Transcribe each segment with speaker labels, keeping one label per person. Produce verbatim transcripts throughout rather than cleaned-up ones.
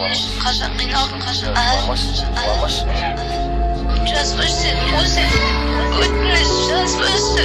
Speaker 1: Қашан қиналдың, қашан жазып өшсең, өзің өтініш жазып өшсең.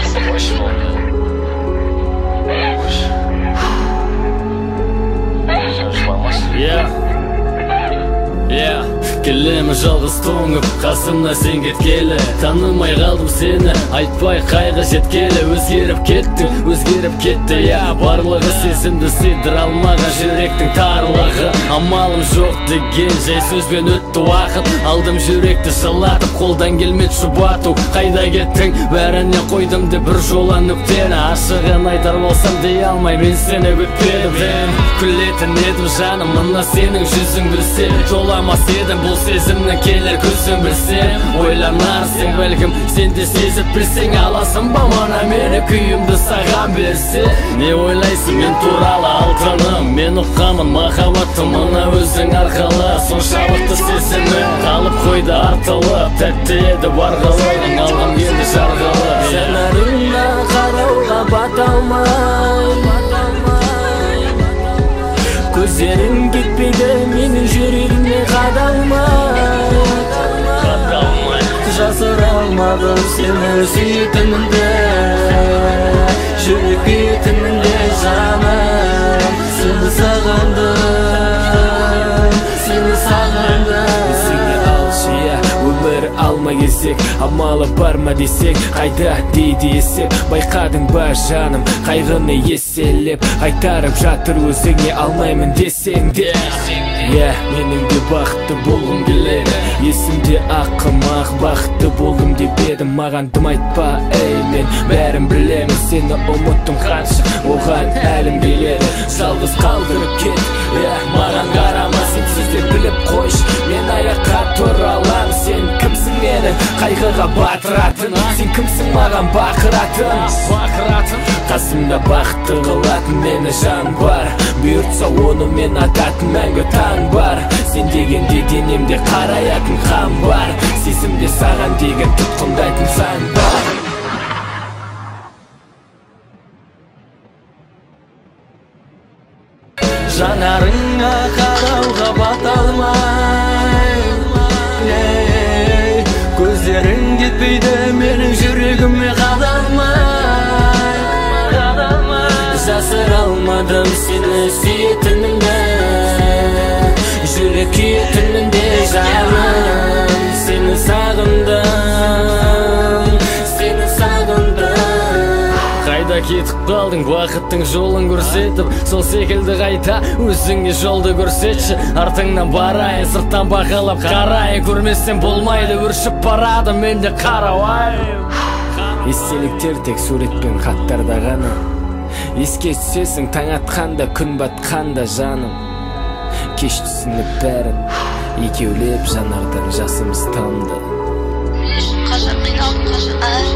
Speaker 2: Yeah, yeah. Келемін жалғыз тоңып, қасымна сен кеткелі. Танымай қалдым сені, айтпай қайғы жеткелі. Өзгеріп кеттің, өзгеріп кетті, я барлығы сезімді сыйдыра алмаған жүректің тарлығы. Амалым жоқ деген жай сөзбен өтті уақыт. Алдым жүректі жылатып, қолдан келмет жұбату. Қайда кеттің, бәріне қойдым деп бір жола нүктені. Ашығын айтар болсам дей алмай, мен сені күтпедім. Күлетін едім жаным, мына сенің жүзің білсе. Жоламас едім бұл сезімнің келер көзін білсем. Ойланарсың бәлкім, сен де сезіп білсең. Аласың ба мана мені күйімді саған берсе. Не ойлайсың мен туралы алтыным? Мен ұққамын махаббатты мына өзің арқылы. Соншалықты сезімім қалып қойды артылып. Тәтті еді бар қылығың, алғым келді жарғылы.
Speaker 3: Жанарыңа қарауға бата алмай, көздерің кетпейді менің жүрегіме қадалмай. Жасыра алмадым сені сүйетінімді, жүрек бетінімде жаным. Сені сағындым, сені сағындым. Сені алшия өмір алмай келсек, амалы бар ма десек, қайда дейді есеп. Байқадың ба жаным, қайғыны еселеп, қайтарып жатыр өзіңе алмаймын десең де. Я менің де бақытты болғым келеді, есімде ақымақ бақытты болдым деп едім. Маған дым айтпа, ей мен бәрін білемін, сені ұмыттым қанша, оған әлім келеді. Жалғыз қалдырып кет, я маған қарама, сенсіз де біліп қойш, мен аяққа тұра алам. Сен кімсің мені қайғыға батыратын, сен кімсің маған бақыратын? Қасымда бақытты қылатын мені жан бар, бұйыртса оны мен ататын мәңгі таң бар. Сен дегенде денемде қараятын қан бар, сезімде саған деген тұтқындайтын заң бар. Жанарыңа қарауға бата алмай, көздерің кетпейді менің жүрегіме қадалмай. Жасыра алмадым сені сүйетінімді, жүрек күйетінімде жаным. Сені сағындым, сені сағындым.
Speaker 2: Қайда кетіп қалдың, бақыттың жолын көрсетіп, сол секілді қайта өзіңе жолды көрсетші. Артыңнан барайын, сырттан бақылап қарайын, көрмесем болмайды, өршіп барады менде қарауайым.
Speaker 3: Естеліктер тек суретпен хаттарда ғана, еске түсесің таң атқанда, күн батқанда жаным. Кеш түсініп бәрін, екеулеп жанардан жасымыз тамды.
Speaker 1: Қашан қиналдың, қашан